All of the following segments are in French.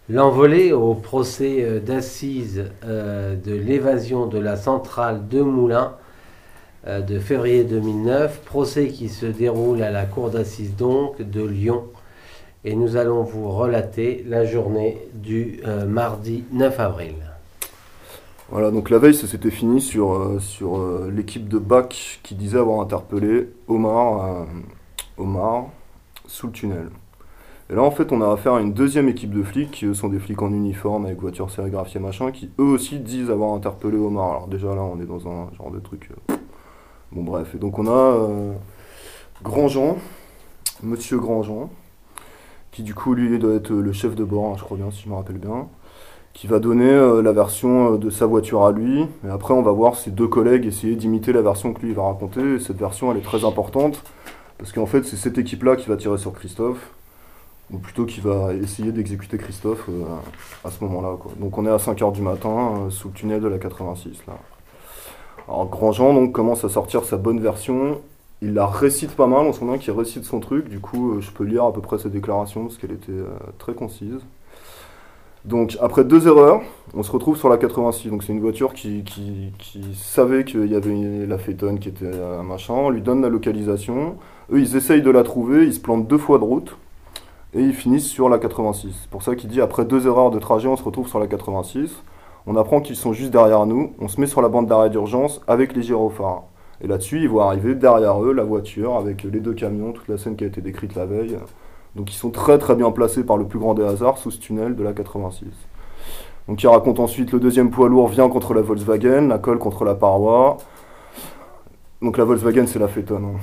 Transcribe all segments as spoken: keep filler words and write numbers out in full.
L'envolée au procès d'assises euh, de l'évasion de la centrale de Moulins euh, de février deux mille neuf, procès qui se déroule à la cour d'assises donc de Lyon. Et nous allons vous relater la journée du euh, mardi neuf avril. Voilà, donc la veille, ça s'était fini sur, euh, sur euh, l'équipe de B A C qui disait avoir interpellé Omar, euh, Omar sous le tunnel. Et là, en fait, on a affaire à une deuxième équipe de flics, qui eux sont des flics en uniforme, avec voiture sérigraphiée, machin, qui eux aussi disent avoir interpellé Omar. Alors déjà là, on est dans un genre de truc... Euh... Bon bref, et donc on a euh, Grandjean, Monsieur Grandjean, qui du coup, lui, doit être le chef de bord, hein, je crois bien, si je me rappelle bien, qui va donner euh, la version euh, de sa voiture à lui, et après on va voir ses deux collègues essayer d'imiter la version que lui va raconter, et cette version, elle est très importante, parce qu'en fait, c'est cette équipe-là qui va tirer sur Christophe, ou plutôt qui va essayer d'exécuter Christophe euh, à ce moment-là, quoi. Donc on est à cinq heures du matin, euh, sous le tunnel de la quatre-vingt-six, là. Alors Grandjean, donc, commence à sortir sa bonne version, il la récite pas mal, on sent bien qu'il récite son truc, du coup, euh, je peux lire à peu près sa déclaration, parce qu'elle était euh, très concise. Donc, après deux erreurs, on se retrouve sur la quatre-vingt-six. Donc, c'est une voiture qui, qui, qui savait qu'il y avait la Phaeton qui était un machin. On lui donne la localisation. Eux, ils essayent de la trouver. Ils se plantent deux fois de route. Et ils finissent sur la quatre-vingt-six. C'est pour ça qu'il dit, après deux erreurs de trajet, on se retrouve sur la quatre-vingt-six. On apprend qu'ils sont juste derrière nous. On se met sur la bande d'arrêt d'urgence avec les gyrophares. Et là-dessus, ils voient arriver derrière eux la voiture avec les deux camions, toute la scène qui a été décrite la veille. Donc ils sont très très bien placés par le plus grand des hasards sous ce tunnel de la quatre-vingt-six. Donc il raconte ensuite le deuxième poids lourd vient contre la Volkswagen, la colle contre la paroi. Donc la Volkswagen c'est la Phaeton. Hein.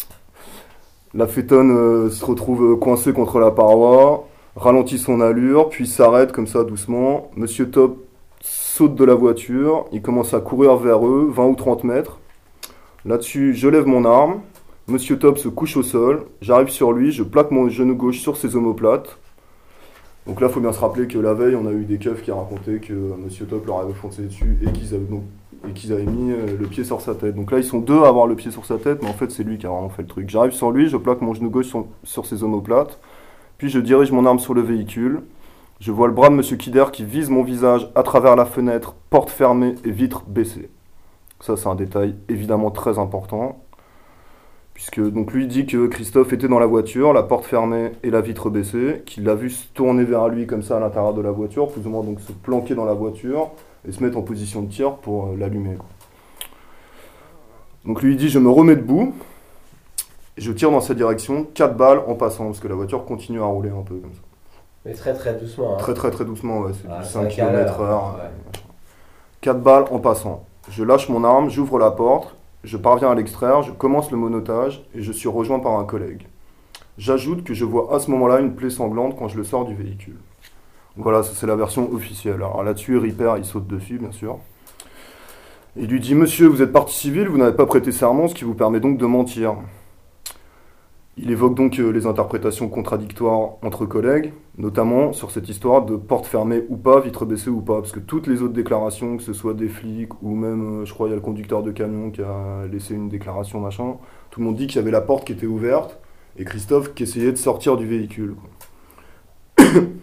La Phaeton euh, se retrouve coincée contre la paroi, ralentit son allure, puis s'arrête comme ça doucement. Monsieur Top saute de la voiture, il commence à courir vers eux, vingt ou trente mètres. Là-dessus je lève mon arme. Monsieur Top se couche au sol, j'arrive sur lui, je plaque mon genou gauche sur ses omoplates. Donc là, il faut bien se rappeler que la veille, on a eu des keufs qui racontaient que Monsieur Top leur avait foncé dessus et qu'ils avaient, donc, et qu'ils avaient mis le pied sur sa tête. Donc là, ils sont deux à avoir le pied sur sa tête, mais en fait, c'est lui qui a vraiment fait le truc. J'arrive sur lui, je plaque mon genou gauche sur, sur ses omoplates, puis je dirige mon arme sur le véhicule. Je vois le bras de Monsieur Kider qui vise mon visage à travers la fenêtre, porte fermée et vitre baissée. Ça, c'est un détail évidemment très important. Puisque donc lui dit que Christophe était dans la voiture, la porte fermée et la vitre baissée, qu'il l'a vu se tourner vers lui comme ça à l'intérieur de la voiture, plus ou moins donc se planquer dans la voiture et se mettre en position de tir pour euh, l'allumer. Quoi. Donc lui il dit je me remets debout, je tire dans sa direction, quatre balles en passant, parce que la voiture continue à rouler un peu comme ça. Mais très très doucement. Hein. Très très très doucement, ouais, c'est ah, du cinq kilomètres heure. Ouais. quatre balles en passant. Je lâche mon arme, j'ouvre la porte. Je parviens à l'extraire, je commence le monotage et je suis rejoint par un collègue. J'ajoute que je vois à ce moment-là une plaie sanglante quand je le sors du véhicule. Donc voilà, ça c'est la version officielle. Alors là-dessus, Ripper, il saute dessus, bien sûr. Il lui dit « Monsieur, vous êtes partie civile, vous n'avez pas prêté serment, ce qui vous permet donc de mentir. » Il évoque donc les interprétations contradictoires entre collègues, notamment sur cette histoire de porte fermée ou pas, vitre baissée ou pas, parce que toutes les autres déclarations, que ce soit des flics ou même, je crois, il y a le conducteur de camion qui a laissé une déclaration, machin, tout le monde dit qu'il y avait la porte qui était ouverte et Christophe qui essayait de sortir du véhicule. Quoi.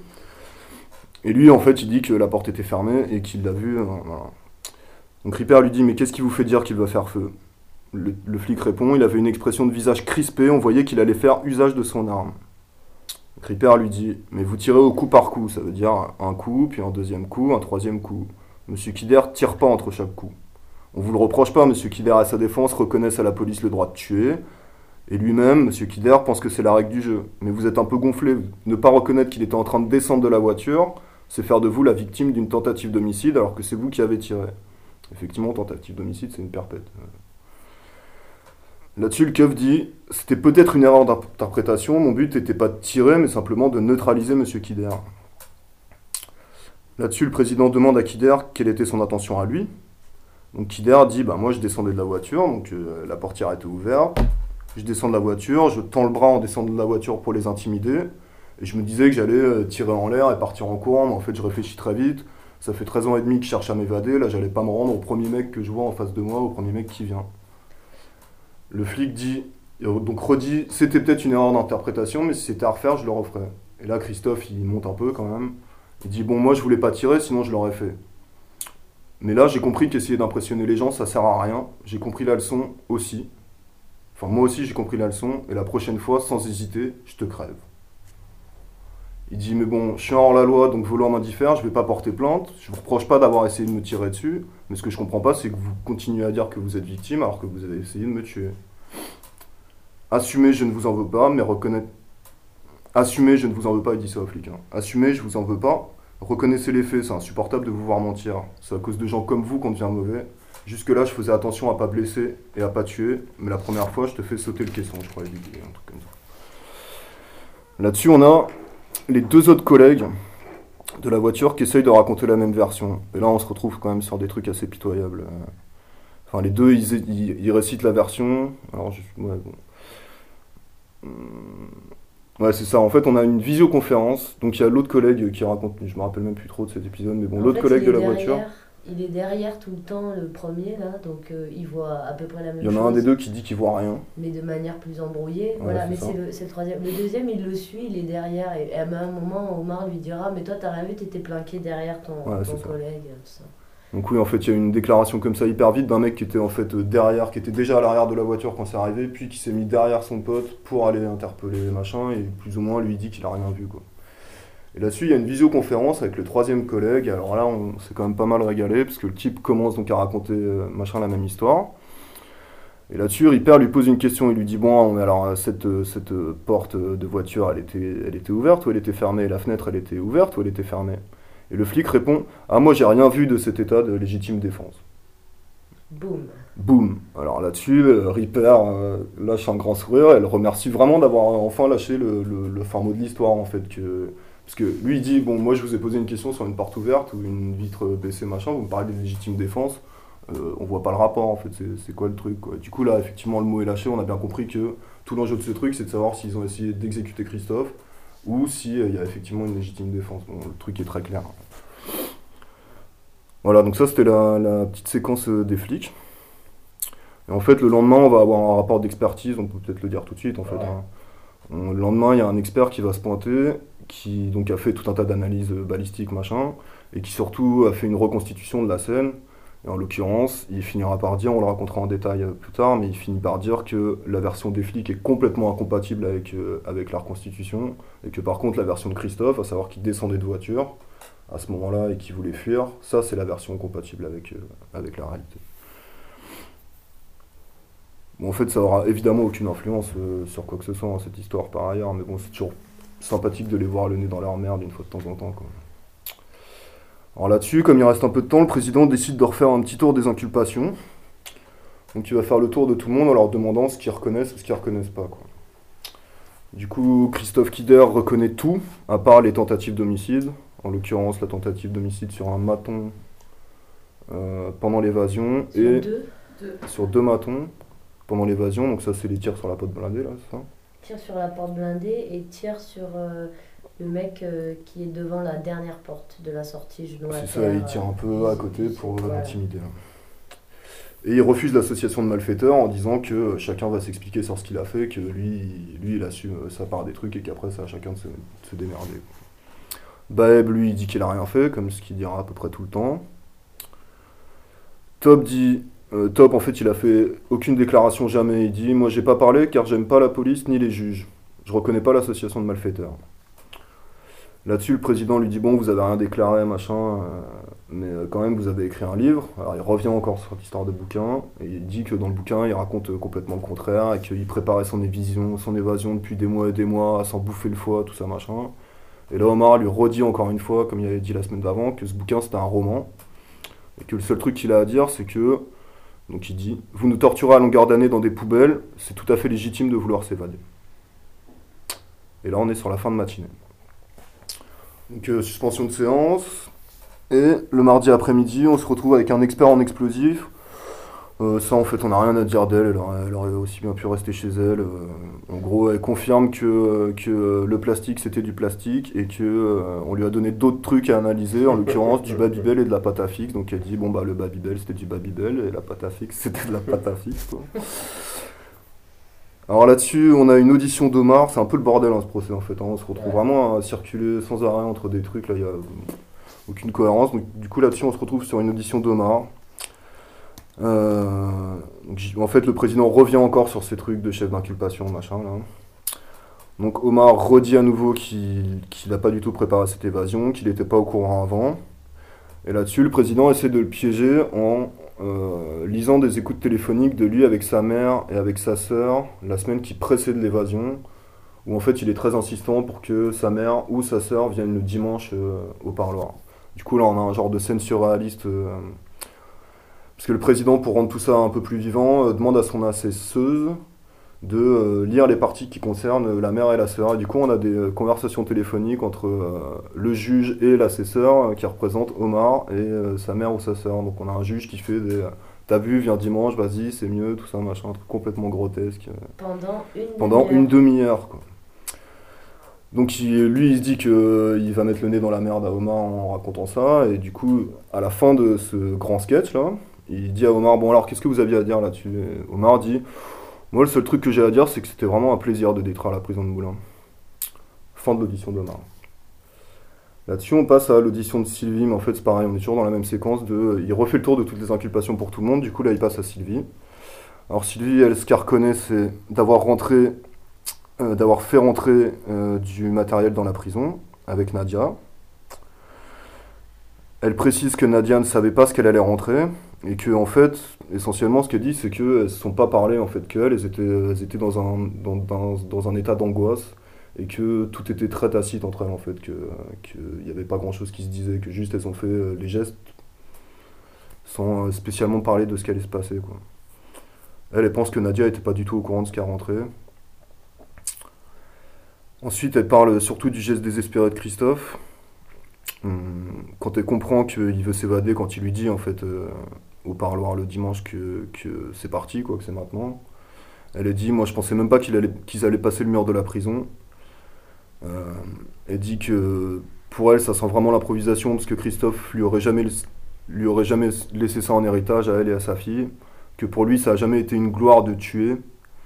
Et lui, en fait, il dit que la porte était fermée et qu'il l'a vue. Euh, voilà. Donc Ripper lui dit « Mais qu'est-ce qui vous fait dire qu'il va faire feu ?» Le, le flic répond, il avait une expression de visage crispé, on voyait qu'il allait faire usage de son arme. Ripper lui dit, mais vous tirez au coup par coup, ça veut dire un coup, puis un deuxième coup, un troisième coup. Monsieur Kider tire pas entre chaque coup. On vous le reproche pas, Monsieur Kider à sa défense reconnaisse à la police le droit de tuer, et lui-même, Monsieur Kider pense que c'est la règle du jeu. Mais vous êtes un peu gonflé, ne pas reconnaître qu'il était en train de descendre de la voiture, c'est faire de vous la victime d'une tentative d'homicide alors que c'est vous qui avez tiré. Effectivement, tentative d'homicide, c'est une perpète. Là-dessus, le keuf dit « C'était peut-être une erreur d'interprétation, mon but n'était pas de tirer, mais simplement de neutraliser Monsieur Kider. » Là-dessus, le président demande à Kider quelle était son intention à lui. Donc Kider dit bah, « Moi, je descendais de la voiture, donc euh, la portière était ouverte. Je descends de la voiture, je tends le bras en descendant de la voiture pour les intimider. Et je me disais que j'allais euh, tirer en l'air et partir en courant, mais en fait, je réfléchis très vite. Ça fait treize ans et demi que je cherche à m'évader, là, j'allais pas me rendre au premier mec que je vois en face de moi, au premier mec qui vient. » Le flic dit, donc redit, c'était peut-être une erreur d'interprétation, mais si c'était à refaire, je le referais. Et là, Christophe, il monte un peu quand même. Il dit bon, moi je voulais pas tirer, sinon je l'aurais fait. Mais là, j'ai compris qu'essayer d'impressionner les gens, ça sert à rien. J'ai compris la leçon aussi. Enfin, moi aussi, j'ai compris la leçon. Et la prochaine fois, sans hésiter, je te crève. Il dit, mais bon, je suis hors la loi, donc vouloir m'en diffère, je vais pas porter plainte. Je vous reproche pas d'avoir essayé de me tirer dessus. Mais ce que je comprends pas, c'est que vous continuez à dire que vous êtes victime alors que vous avez essayé de me tuer. Assumez, je ne vous en veux pas, mais reconnaître... Assumez, je ne vous en veux pas, il dit ça aux flics. Hein. Assumez, je vous en veux pas. Reconnaissez les faits, c'est insupportable de vous voir mentir. C'est à cause de gens comme vous qu'on devient mauvais. Jusque-là, je faisais attention à pas blesser et à pas tuer, mais la première fois, je te fais sauter le caisson, je crois, un truc comme ça. Là-dessus, on a les deux autres collègues de la voiture qui essayent de raconter la même version. Et là, on se retrouve quand même sur des trucs assez pitoyables. Enfin, les deux, ils, ils, ils récitent la version. Alors, je, ouais, bon. Ouais, c'est ça. En fait, on a une visioconférence. Donc, il y a l'autre collègue qui raconte. Je me rappelle même plus trop de cet épisode, mais bon, l'autre collègue de la derrière, voiture. Il est derrière tout le temps, le premier, là. Donc, euh, il voit à peu près la même chose. Il y en a un des deux qui dit qu'il voit rien. Mais de manière plus embrouillée. Ouais, voilà, c'est mais ça. c'est le, c'est le troisième. Le deuxième, il le suit, il est derrière. Et, et à un moment, Omar lui dira, mais toi, t'as rien vu, t'étais planqué derrière ton, Ouais, ton c'est ça. collègue. Tout ça. Donc oui, en fait, il y a une déclaration comme ça hyper vite d'un mec qui était en fait derrière, qui était déjà à l'arrière de la voiture quand c'est arrivé, puis qui s'est mis derrière son pote pour aller interpeller machin, et plus ou moins lui dit qu'il a rien vu, quoi. Et là-dessus, il y a une visioconférence avec le troisième collègue. Alors là, on s'est quand même pas mal régalé, parce que le type commence donc à raconter euh, machin la même histoire. Et là-dessus, Ripper lui pose une question, il lui dit bon, alors cette, cette porte de voiture, elle était, elle était ouverte ou elle était fermée? La fenêtre, elle était ouverte ou elle était fermée? Et le flic répond ah, moi j'ai rien vu de cet état de légitime défense. Boum. Boum. Alors là-dessus, euh, Ripper euh, lâche un grand sourire. Elle remercie vraiment d'avoir enfin lâché le, le, le fin mot de l'histoire en fait. Que... Parce que lui il dit bon, moi je vous ai posé une question sur une porte ouverte ou une vitre baissée machin, vous me parlez de légitime défense. Euh, on voit pas le rapport en fait, c'est, c'est quoi le truc quoi. Du coup là effectivement le mot est lâché, on a bien compris que tout l'enjeu de ce truc c'est de savoir s'ils ont essayé d'exécuter Christophe ou s'il euh, y a effectivement une légitime défense. Bon, le truc est très clair. Voilà, donc ça c'était la, la petite séquence euh, des flics. Et en fait le lendemain on va avoir un rapport d'expertise, on peut peut-être le dire tout de suite en fait. Ouais. Hein. On, le lendemain il y a un expert qui va se pointer, qui donc a fait tout un tas d'analyses euh, balistiques machin, et qui surtout a fait une reconstitution de la scène. Et en l'occurrence, il finira par dire, on le racontera en détail plus tard, mais il finit par dire que la version des flics est complètement incompatible avec, euh, avec la reconstitution, et que par contre la version de Christophe, à savoir qu'il descendait de voiture à ce moment-là et qu'il voulait fuir, ça c'est la version compatible avec, euh, avec la réalité. Bon, en fait, ça aura évidemment aucune influence euh, sur quoi que ce soit, hein, cette histoire par ailleurs, mais bon, c'est toujours sympathique de les voir le nez dans leur merde une fois de temps en temps, quoi. Alors là-dessus, comme il reste un peu de temps, le président décide de refaire un petit tour des inculpations. Donc il va faire le tour de tout le monde en leur demandant ce qu'ils reconnaissent ou ce qu'ils reconnaissent pas, quoi. Du coup, Christophe Kidder reconnaît tout, à part les tentatives d'homicide. En l'occurrence, la tentative d'homicide sur un maton euh, pendant l'évasion. Sur et deux. Deux. Sur deux matons pendant l'évasion. Donc ça, c'est les tirs sur la porte blindée, là, c'est ça? Tire sur la porte blindée et tire sur euh, le mec euh, qui est devant la dernière porte de la sortie, genou à C'est terre. ça, il tire un peu à côté pour euh, Voilà. l'intimider. Et il refuse l'association de malfaiteurs en disant que chacun va s'expliquer sur ce qu'il a fait, que lui, lui il assume sa part des trucs et qu'après c'est à chacun de se, de se démerder. Baeb, lui, il dit qu'il a rien fait, comme ce qu'il dira à peu près tout le temps. Top dit... Euh, Top, en fait, il a fait aucune déclaration jamais. Il dit « Moi, j'ai pas parlé car j'aime pas la police ni les juges. Je reconnais pas l'association de malfaiteurs. » Là-dessus, le président lui dit « Bon, vous avez rien déclaré, machin, euh, mais euh, quand même, vous avez écrit un livre. » Alors, il revient encore sur cette histoire de bouquin, et il dit que dans le bouquin, il raconte euh, complètement le contraire, et qu'il préparait son évasion, son évasion depuis des mois et des mois, à s'en bouffer le foie, tout ça, machin. Et là, Omar lui redit encore une fois, comme il avait dit la semaine d'avant, que ce bouquin, c'était un roman, et que le seul truc qu'il a à dire, c'est que, donc il dit « Vous nous torturez à longueur d'année dans des poubelles, c'est tout à fait légitime de vouloir s'évader. » Et là, on est sur la fin de matinée. Donc euh, suspension de séance, et le mardi après-midi, on se retrouve avec un expert en explosifs. Euh, ça, en fait, on n'a rien à dire d'elle, elle aurait, elle aurait aussi bien pu rester chez elle. Euh, en gros, elle confirme que, que le plastique, c'était du plastique, et que euh, on lui a donné d'autres trucs à analyser, en l'occurrence du Babybel et de la pâte à fixe. Donc elle dit, bon, bah le Babybel, c'était du Babybel, et la pâte à fixe, c'était de la pâte à fixe, quoi. Alors là-dessus, on a une audition d'Omar, c'est un peu le bordel hein, ce procès en fait, hein. On se retrouve Ouais. vraiment à circuler sans arrêt entre des trucs, là il n'y a aucune cohérence. Donc du coup là-dessus on se retrouve sur une audition d'Omar. Euh, donc, j- en fait le président revient encore sur ces trucs de chef d'inculpation, machin là. Donc Omar redit à nouveau qu'il qu'il n'a pas du tout préparé cette évasion, qu'il n'était pas au courant avant. Et là-dessus, le président essaie de le piéger en euh, lisant des écoutes téléphoniques de lui avec sa mère et avec sa sœur la semaine qui précède l'évasion, où en fait il est très insistant pour que sa mère ou sa sœur viennent le dimanche euh, au parloir. Du coup là on a un genre de scène surréaliste, euh, parce que le président, pour rendre tout ça un peu plus vivant, euh, demande à son assesseuse de euh, lire les parties qui concernent la mère et la sœur. Et du coup, on a des euh, conversations téléphoniques entre euh, le juge et l'assesseur euh, qui représente Omar et euh, sa mère ou sa sœur. Donc on a un juge qui fait des... euh, T'as vu, viens dimanche, vas-y, c'est mieux, tout ça, machin, un truc complètement grotesque. euh, Pendant une pendant une demi-heure. demi-heure, quoi. Donc il- lui, il se dit qu'il va mettre le nez dans la merde à Omar en racontant ça. Et du coup, à la fin de ce grand sketch, là, il dit à Omar, bon alors, qu'est-ce que vous aviez à dire là-dessus? Et Omar dit, moi, le seul truc que j'ai à dire, c'est que c'était vraiment un plaisir de détruire la prison de Moulins. Fin de l'audition d'Omar. Là-dessus, on passe à l'audition de Sylvie, mais en fait, c'est pareil, on est toujours dans la même séquence de... Il refait le tour de toutes les inculpations pour tout le monde, du coup, là, il passe à Sylvie. Alors, Sylvie, elle, ce qu'elle reconnaît, c'est d'avoir rentré, euh, d'avoir fait rentrer euh, du matériel dans la prison avec Nadia. Elle précise que Nadia ne savait pas ce qu'elle allait rentrer, et que, en fait, essentiellement, ce qu'elle dit, c'est qu'elles ne se sont pas parlé, en fait, qu'elles, elles étaient, elles étaient dans un, dans, dans- dans un état d'angoisse, et que tout était très tacite entre elles, en fait, que, qu'il n'y avait pas grand-chose qui se disait, que juste elles ont fait euh, les gestes sans euh, spécialement parler de ce qui allait se passer, quoi. Elle, elle pense que Nadia n'était pas du tout au courant de ce qui a rentré. Ensuite, elle parle surtout du geste désespéré de Christophe. Hum, Quand elle comprend qu'il veut s'évader, quand il lui dit, en fait, euh, au parloir le dimanche que, que c'est parti, quoi, que c'est maintenant. Elle a dit, moi je pensais même pas qu'il allait, qu'ils allaient passer le mur de la prison. Euh, elle dit que pour elle, ça sent vraiment l'improvisation parce que Christophe lui aurait jamais, lui aurait jamais laissé ça en héritage à elle et à sa fille. Que pour lui, ça a jamais été une gloire de tuer.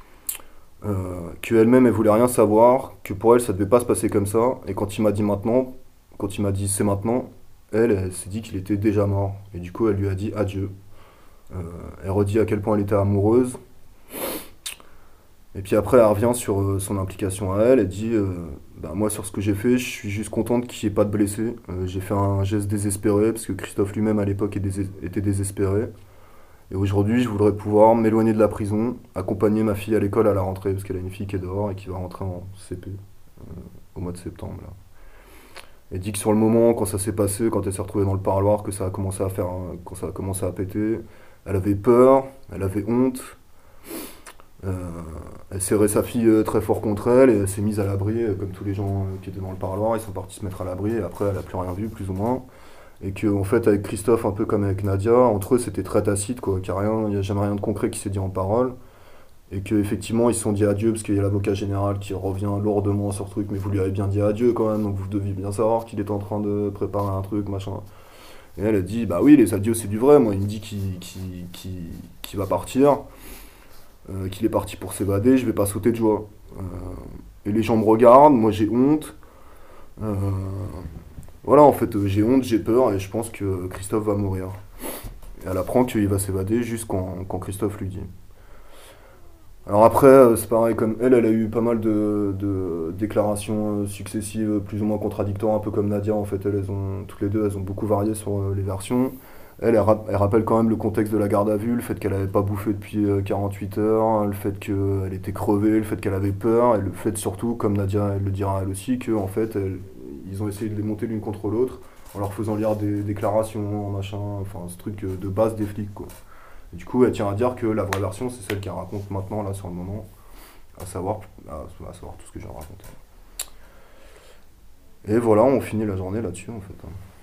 Euh, qu'elle-même, elle voulait rien savoir. Que pour elle, ça devait pas se passer comme ça. Et quand il m'a dit maintenant, quand il m'a dit c'est maintenant, elle, elle s'est dit qu'il était déjà mort. Et du coup, elle lui a dit adieu. Euh, elle redit à quel point elle était amoureuse. Et puis après, elle revient sur euh, son implication à elle. Elle dit euh, bah, moi, sur ce que j'ai fait, je suis juste contente qu'il n'y ait pas de blessés. Euh, j'ai fait un geste désespéré, parce que Christophe lui-même, à l'époque, est dés- était désespéré. Et aujourd'hui, je voudrais pouvoir m'éloigner de la prison, accompagner ma fille à l'école à la rentrée, parce qu'elle a une fille qui est dehors et qui va rentrer en C P euh, au mois de septembre. Là. Elle dit que sur le moment, quand ça s'est passé, quand elle s'est retrouvée dans le parloir, que ça a commencé à faire, un- quand ça a commencé à péter, elle avait peur, elle avait honte. Euh, Elle serrait sa fille euh, très fort contre elle et elle s'est mise à l'abri, euh, comme tous les gens euh, qui étaient dans le parloir, ils sont partis se mettre à l'abri et après elle a plus rien vu, plus ou moins. Et que en fait avec Christophe, un peu comme avec Nadia, entre eux c'était très tacite, quoi, qu'il y a rien, il n'y a jamais rien de concret qui s'est dit en parole. Et qu'effectivement ils se sont dit adieu parce qu'il y a l'avocat général qui revient lourdement sur ce truc, mais vous lui avez bien dit adieu quand même, donc vous deviez bien savoir qu'il est en train de préparer un truc, machin. Et elle a dit, bah oui, les adieux c'est du vrai, moi il me dit qu'il qu'il- qu'il- qu'il va partir, euh, qu'il est parti pour s'évader, je vais pas sauter de joie. Euh, et les gens me regardent, moi j'ai honte. Euh, voilà, en fait, euh, j'ai honte, j'ai peur et je pense que Christophe va mourir. Et elle apprend qu'il va s'évader juste quand, quand Christophe lui dit. Alors après, euh, c'est pareil, comme elle, elle a eu pas mal de, de déclarations euh, successives, euh, plus ou moins contradictoires, un peu comme Nadia, en fait, elles, elles ont, toutes les deux, elles ont beaucoup varié sur euh, les versions. Elle, elle, rap- elle rappelle quand même le contexte de la garde à vue, le fait qu'elle n'avait pas bouffé depuis euh, quarante-huit heures, le fait qu'elle était crevée, le fait qu'elle avait peur, et le fait surtout, comme Nadia elle le dira elle aussi, que en fait, elle- ils ont essayé de les monter l'une contre l'autre en leur faisant lire des déclarations, machin, enfin ce truc euh, de base des flics, quoi. Et du coup, elle tient à dire que la vraie version, c'est celle qu'elle raconte maintenant, là, sur le moment, à savoir, à, à savoir tout ce que j'ai raconté. Et voilà, on finit la journée là-dessus, en fait, hein.